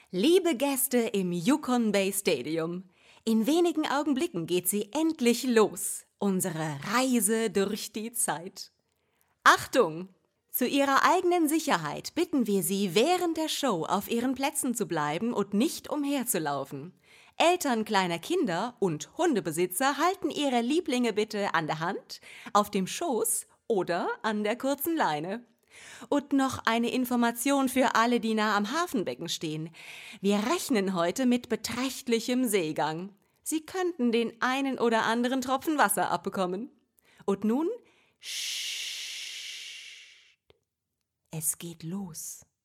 Liebe Gäste im Yukon Bay Stadium, in wenigen Augenblicken geht sie endlich los, unsere Reise durch die Zeit. Achtung! Zu ihrer eigenen Sicherheit bitten wir Sie, während der Show auf Ihren Plätzen zu bleiben und nicht umherzulaufen. Eltern kleiner Kinder und Hundebesitzer halten ihre Lieblinge bitte an der Hand, auf dem Schoß oder an der kurzen Leine. Und noch eine Information für alle, die nah am Hafenbecken stehen. Wir rechnen heute mit beträchtlichem Seegang. Sie könnten den einen oder anderen Tropfen Wasser abbekommen. Und nun, es geht los.